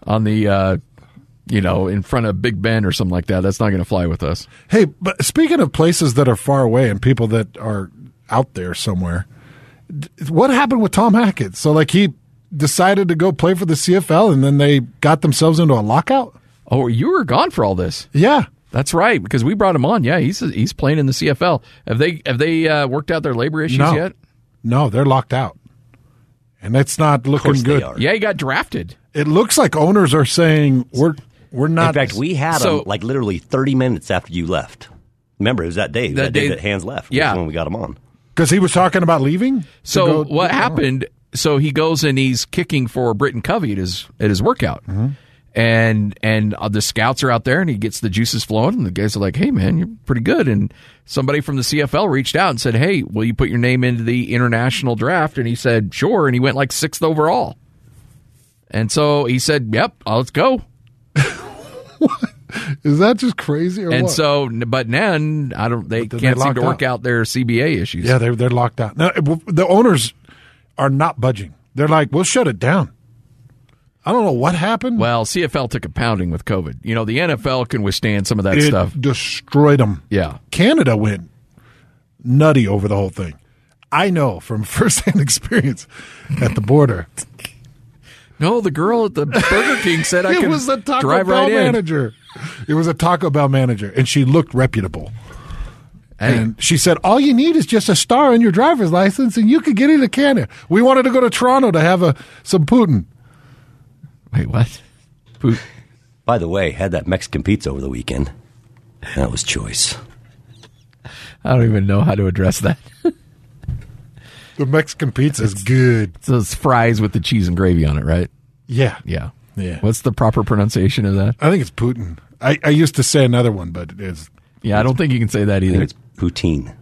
in front of Big Ben or something like that. That's not going to fly with us. Hey, but speaking of places that are far away and people that are out there somewhere, what happened with Tom Hackett? So, he decided to go play for the CFL, and then they got themselves into a lockout? Oh, you were gone for all this. Yeah. That's right, because we brought him on. Yeah, he's playing in the CFL. Have they worked out their labor issues yet? No, they're locked out. And that's not looking good. Yeah, he got drafted. It looks like owners are saying we're not. In fact, we had him literally 30 minutes after you left. Remember, it was that day. That day that Hans left. Yeah. Was when we got him on. Because he was talking about leaving? So what happened, so he goes and he's kicking for Britton Covey at his workout. Mm-hmm. And the scouts are out there, and he gets the juices flowing, and the guys are like, hey, man, you're pretty good. And somebody from the CFL reached out and said, hey, will you put your name into the international draft? And he said, sure. And he went like 6th overall. And so he said, yep, let's go. Is that just crazy or and what? So, but then they can't seem to work out their CBA issues. Yeah, they're locked out. Now, the owners are not budging. They're like, we'll shut it down. I don't know what happened. Well, CFL took a pounding with COVID. The NFL can withstand some of that stuff. It destroyed them. Yeah. Canada went nutty over the whole thing. I know from firsthand experience at the border. No, the girl at the Burger King said I could was the Taco drive Bell right in. manager. It was a Taco Bell manager, and she looked reputable. Hey. And she said, all you need is just a star on your driver's license, and you could get into Canada. We wanted to go to Toronto to have some Putin. Wait, what? By the way, had that Mexican pizza over the weekend. That was choice. I don't even know how to address that. The Mexican pizza is good. It's those fries with the cheese and gravy on it, right? Yeah. Yeah. Yeah. What's the proper pronunciation of that? I think it's Putin. I used to say another one, but it's... Yeah, I don't think you can say that either. It's poutine.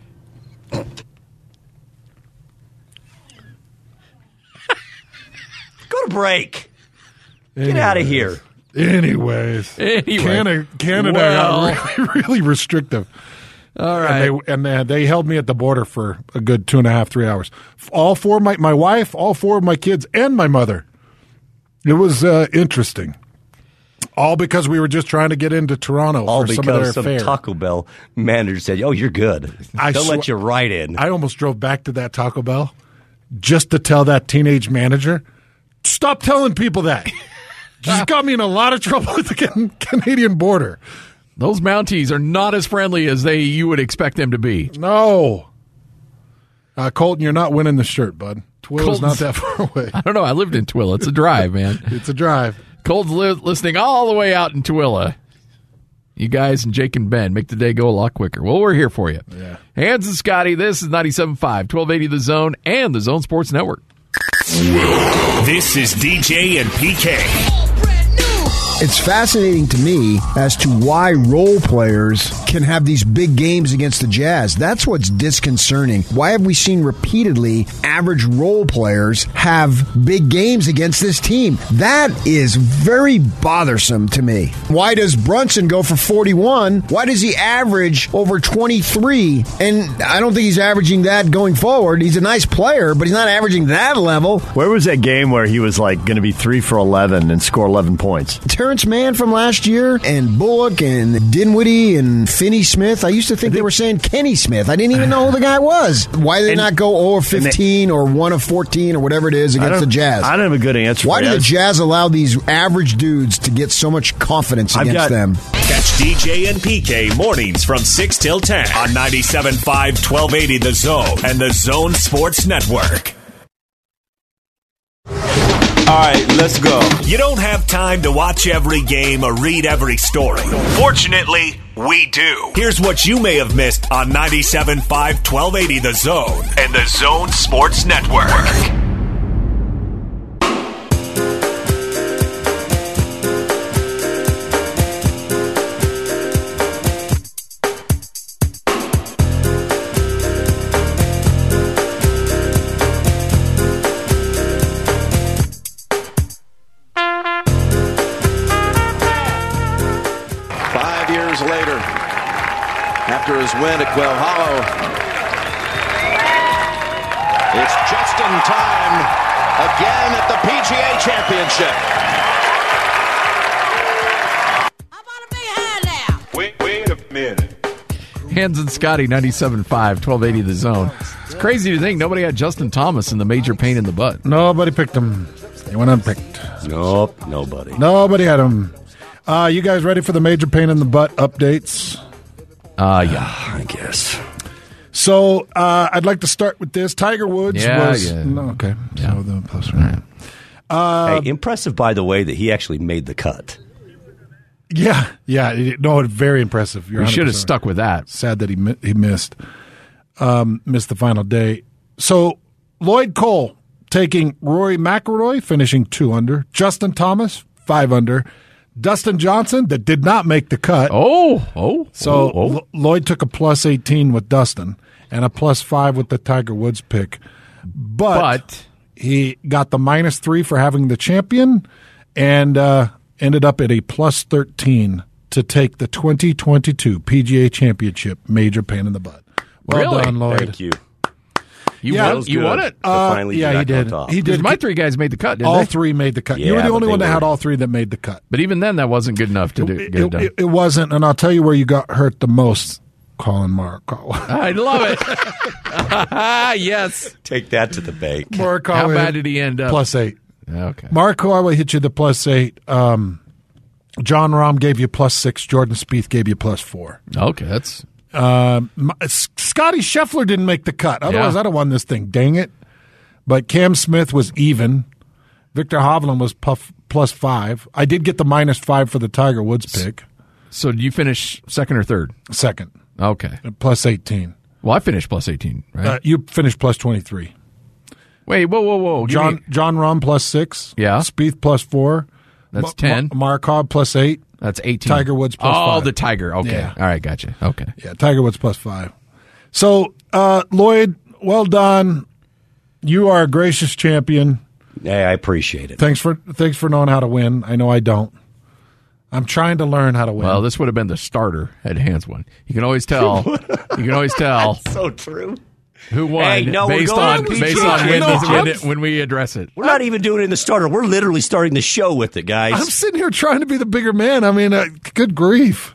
Go to break. Get out of here. Anyways. Canada got really restrictive. All right. And they held me at the border for a good 2.5, 3 hours. All four of my wife, all four of my kids, and my mother. It was interesting. All because we were just trying to get into Toronto All for some of because their some fare. Taco Bell manager said, "Oh, you're good. They'll let you right in." I almost drove back to that Taco Bell just to tell that teenage manager, stop telling people that. Just got me in a lot of trouble at the Canadian border. Those Mounties are not as friendly as you would expect them to be. No. Colton, you're not winning the shirt, bud. Twilla's not that far away. I don't know. I lived in Twilla. It's a drive, man. It's a drive. Colton's listening all the way out in Twilla. You guys and Jake and Ben make the day go a lot quicker. Well, we're here for you. Yeah. Hans and Scotty, this is 97.5, 1280 The Zone, and the Zone Sports Network. This is DJ and PK. It's fascinating to me as to why role players can have these big games against the Jazz. That's what's disconcerting. Why have we seen repeatedly average role players have big games against this team? That is very bothersome to me. Why does Brunson go for 41? Why does he average over 23? And I don't think he's averaging that going forward. He's a nice player, but he's not averaging that level. Where was that game where he was going to be 3 for 11 and score 11 points? Terrence Terrence Mann from last year and Bullock and Dinwiddie and Finney Smith? I used to think they were saying Kenny Smith. I didn't even know who the guy was. Why did they not go 0 of 15 or 1 of 14 or whatever it is against the Jazz? I don't have a good answer. Why do the Jazz allow these average dudes to get so much confidence against them? Catch DJ and PK mornings from 6 till 10 on 97.5 1280 The Zone and The Zone Sports Network. All right, let's go. You don't have time to watch every game or read every story. Fortunately, we do. Here's what you may have missed on 97.5 1280 The Zone and The Zone Sports Network. 5 years later, after his win at Quail Hollow, it's just in time again at the PGA Championship. Wait a minute. Hans and Scotty, 97.5, 1280 The Zone. It's crazy to think nobody had Justin Thomas in the major pain in the butt. Nobody picked him. He went unpicked. Nope, nobody. Nobody had him. You guys ready for the major pain in the butt updates? Yeah, I guess. So I'd like to start with this. Tiger Woods was... Yeah. No, okay. Yeah. So the plus one. Hey, impressive, by the way, that he actually made the cut. Yeah. No, very impressive. You're We should have 100% stuck with that. Sad that he missed the final day. So Lloyd Cole taking Rory McIlroy, finishing 2 under. Justin Thomas, 5 under. Dustin Johnson, that did not make the cut. So Lloyd took a plus 18 with Dustin and a plus 5 with the Tiger Woods pick. But he got the minus 3 for having the champion and ended up at a plus 13 to take the 2022 PGA Championship major pain in the butt. Well done, Lloyd. Thank you. You won it? Yeah, he did. He did. My 3 guys made the cut, didn't all they? 3 made the cut. Yeah, you were the only but one they that had were- all 3 that made the cut. But even then, that wasn't good enough to get it done. It wasn't, and I'll tell you where you got hurt the most, Colin Morikawa. I love it. Yes. Take that to the bank. Morikawa. How bad did he end up? Plus 8. Okay. Morikawa hit you the plus 8. John Rahm gave you plus 6. Jordan Spieth gave you plus 4. Okay, that's... Scotty Scheffler didn't make the cut. Otherwise, Yeah. I'd have won this thing. Dang it. But Cam Smith was even. Victor Hovland was plus 5. I did get the minus 5 for the Tiger Woods pick. So did you finish second or third? Second. Okay. Plus 18. Well, I finished plus 18, right? You finished plus 23. Wait, whoa. John Rahm plus 6. Yeah. Spieth plus 4. That's 10. Markov plus 8. That's 18. Tiger Woods plus 5. Oh, the Tiger. Okay. Yeah. All right, gotcha. Okay. Yeah, Tiger Woods plus 5. So, Lloyd, well done. You are a gracious champion. Yeah, I appreciate it. Thanks for knowing how to win. I know I don't. I'm trying to learn how to win. Well, this would have been the starter had Hans won. You can always tell. That's so true. Who won Hey, no, we're based going- on when we address it. We're not even doing it in the starter. We're literally starting the show with it, guys. I'm sitting here trying to be the bigger man. I mean, good grief.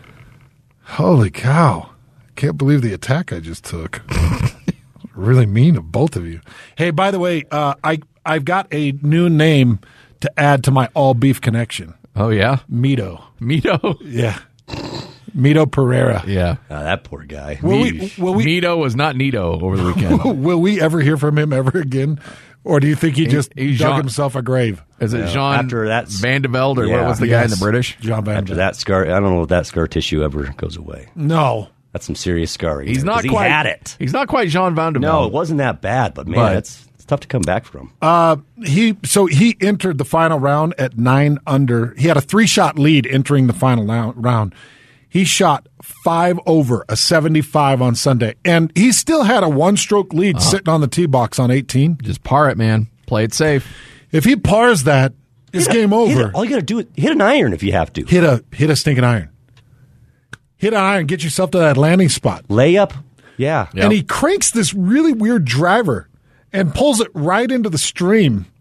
Holy cow. I can't believe the attack I just took. Really mean of both of you. Hey, by the way, I've got a new name to add to my all beef connection. Oh, yeah? Mito. Yeah. Mito Pereira. Yeah. That poor guy. Mito was not Nito over the weekend. Will we ever hear from him ever again? Or do you think he just he's dug Jean- himself a grave? Is it Jean after that Van de Velde, or what was the guy in the British? John Van After that scar, I don't know if that scar tissue ever goes away. No. That's some serious scarring. He's not 'cause quite. He had it. He's not quite Jean Van de Velde. No, it wasn't that bad, but man, it's tough to come back from. He entered the final round at 9 under. He had a 3-shot lead entering the final round. He shot 5 over, a 75 on Sunday, and he still had a 1-stroke lead sitting on the tee box on 18. Just par it, man. Play it safe. If he pars that, it's game over. All you got to do is hit an iron if you have to. Hit a stinking iron. Hit an iron. Get yourself to that landing spot. Layup. Yeah. And he cranks this really weird driver and pulls it right into the stream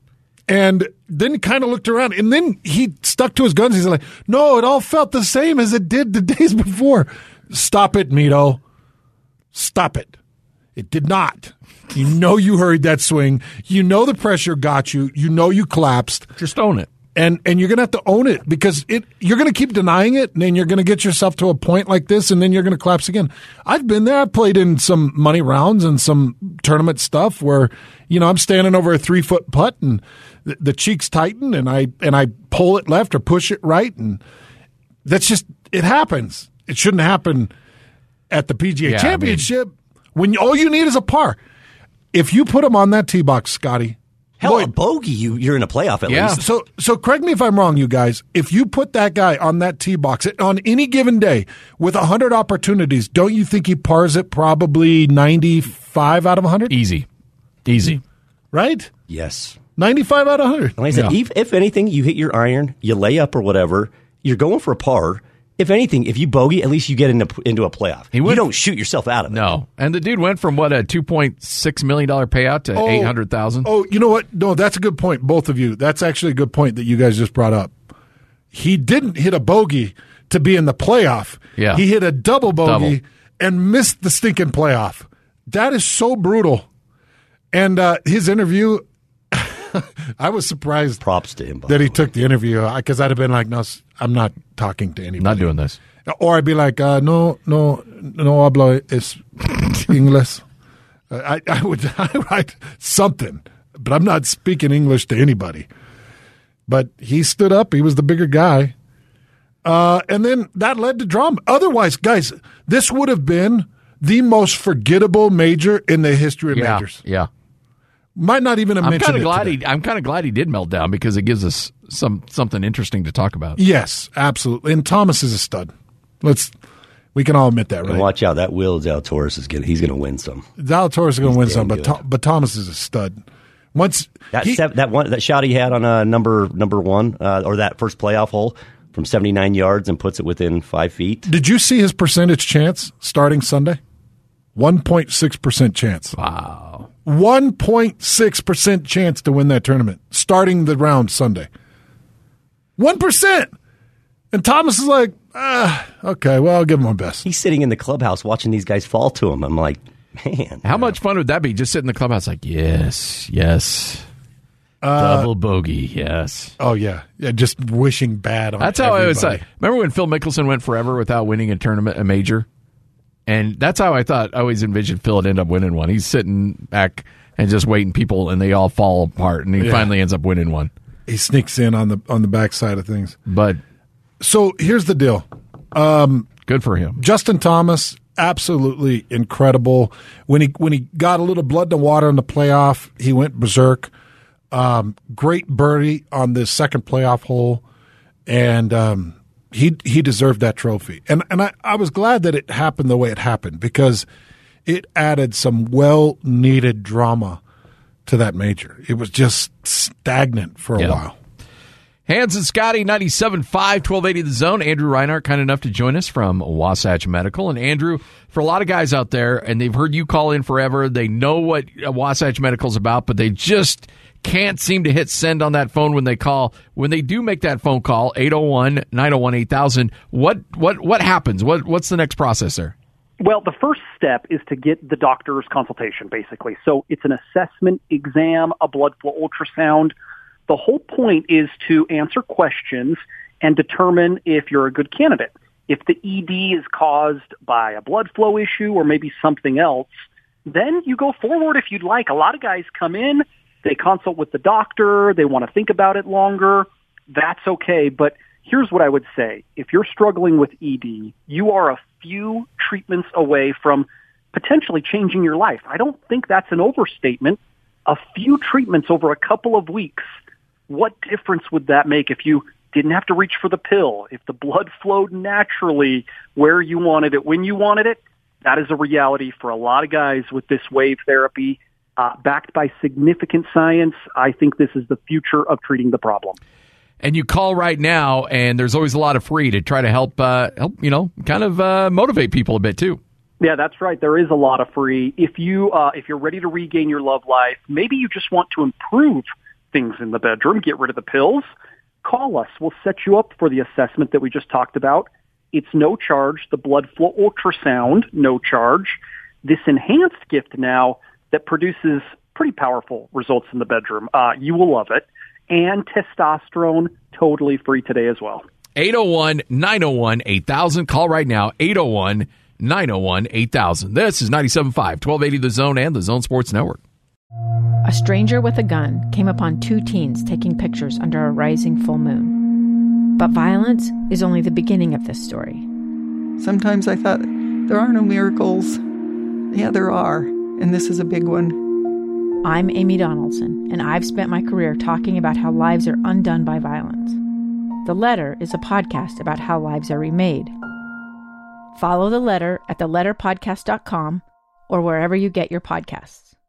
And then he kind of looked around, and then he stuck to his guns. He's like, no, it all felt the same as it did the days before. Stop it, Mito. Stop it. It did not. You know you hurried that swing. You know the pressure got you. You know you collapsed. Just own it. And you're going to have to own it because you're going to keep denying it, and then you're going to get yourself to a point like this, and then you're going to collapse again. I've been there. I've played in some money rounds and some tournament stuff where, I'm standing over a 3-foot putt, and the cheeks tighten, and I pull it left or push it right, and that's just it happens. It shouldn't happen at the PGA Championship when all you need is a par. If you put him on that tee box, Scotty. Hell, a bogey, you're in a playoff at least. So correct me if I'm wrong, you guys. If you put that guy on that tee box on any given day with 100 opportunities, don't you think he pars it probably 95 out of 100? Easy. Right? Yes. 95 out of 100. Like I said, if anything, you hit your iron, you lay up or whatever, you're going for a par. If anything, if you bogey, at least you get into a playoff. You don't shoot yourself out of it. No. And the dude went from, a $2.6 million payout to $800,000? Oh, you know what? No, that's a good point, both of you. That's actually a good point that you guys just brought up. He didn't hit a bogey to be in the playoff. Yeah. He hit a double bogey and missed the stinking playoff. That is so brutal. And his interview, I was surprised. Props to him. That he took the interview because I'd have been like, no, I'm not talking to anybody. Not doing this. Or I'd be like, no hablo es English. I would write something, but I'm not speaking English to anybody. But he stood up. He was the bigger guy. And then that led to drama. Otherwise, guys, this would have been the most forgettable major in the history of majors. Yeah. Might not even have mentioned it today. I'm kind of glad he did melt down because it gives us something interesting to talk about. Yes, absolutely. And Thomas is a stud. We can all admit that, right? And watch out, that Will Zalatoris he's going to win some. Zalatoris is going to win some, but Thomas is a stud. That shot he had on number one or that first playoff hole from 79 yards and puts it within 5 feet. Did you see his percentage chance starting Sunday? 1.6% chance. Wow. 1.6% chance to win that tournament starting the round Sunday. 1%. And Thomas is like, okay, well, I'll give him my best. He's sitting in the clubhouse watching these guys fall to him. I'm like, man. How much fun would that be? Just sit in the clubhouse like, yes. Double bogey, yes. Oh, yeah. Just wishing bad on That's how I was like. Remember when Phil Mickelson went forever without winning a major? And that's how I always envisioned Phil would end up winning one. He's sitting back and just waiting people, and they all fall apart, and he finally ends up winning one. He sneaks in on the backside of things. But so here's the deal. Good for him. Justin Thomas, absolutely incredible. When he got a little blood in the water in the playoff, he went berserk. Great birdie on the second playoff hole, and he deserved that trophy. And I was glad that it happened the way it happened because it added some well-needed drama to that major. It was just stagnant for a while. Hans and Scotty, 97.5, 1280 The Zone. Andrew Reinhardt, kind enough to join us from Wasatch Medical. And Andrew, for a lot of guys out there, and they've heard you call in forever, they know what Wasatch Medical's about, but they just can't seem to hit send on that phone when they call. When they do make that phone call, 801-901-8000, what happens? What's the next process there? Well, the first step is to get the doctor's consultation, basically. So it's an assessment, exam, a blood flow ultrasound. The whole point is to answer questions and determine if you're a good candidate. If the ED is caused by a blood flow issue or maybe something else, then you go forward if you'd like. A lot of guys come in, they consult with the doctor, they want to think about it longer. That's okay, but here's what I would say. If you're struggling with ED, you are a few treatments away from potentially changing your life. I don't think that's an overstatement. A few treatments over a couple of weeks, what difference would that make if you didn't have to reach for the pill, if the blood flowed naturally where you wanted it, when you wanted it? That is a reality for a lot of guys with this wave therapy. Backed by significant science, I think this is the future of treating the problem. And you call right now, and there's always a lot of free to try to help motivate people a bit too. Yeah, that's right. There is a lot of free. If you're ready to regain your love life, maybe you just want to improve things in the bedroom, get rid of the pills, call us. We'll set you up for the assessment that we just talked about. It's no charge. The blood flow ultrasound, no charge. This enhanced gift now that produces pretty powerful results in the bedroom. You will love it. And testosterone, totally free today as well. 801-901-8000. Call right now, 801-901-8000. This is 97.5, 1280 The Zone and The Zone Sports Network. A stranger with a gun came upon two teens taking pictures under a rising full moon. But violence is only the beginning of this story. Sometimes I thought, there are no miracles. Yeah, there are, and this is a big one. I'm Amy Donaldson, and I've spent my career talking about how lives are undone by violence. The Letter is a podcast about how lives are remade. Follow The Letter at theletterpodcast.com or wherever you get your podcasts.